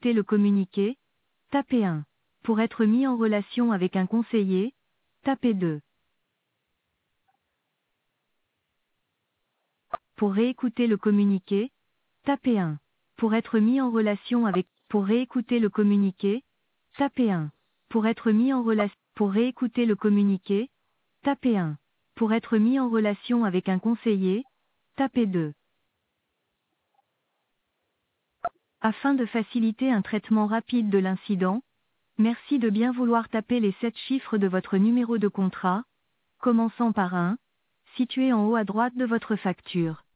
réécouter le communiqué, tapez 1. Pour être mis en relation avec un conseiller, tapez 2. Pour réécouter le communiqué, tapez 1. Pour être mis en relation avec, pour réécouter le communiqué, tapez 1. Pour être mis en relation, pour réécouter le communiqué, tapez 1. Pour être mis en relation avec un conseiller, tapez 2. Afin de faciliter un traitement rapide de l'incident, merci de bien vouloir taper les 7 chiffres de votre numéro de contrat, commençant par 1, situé en haut à droite de votre facture.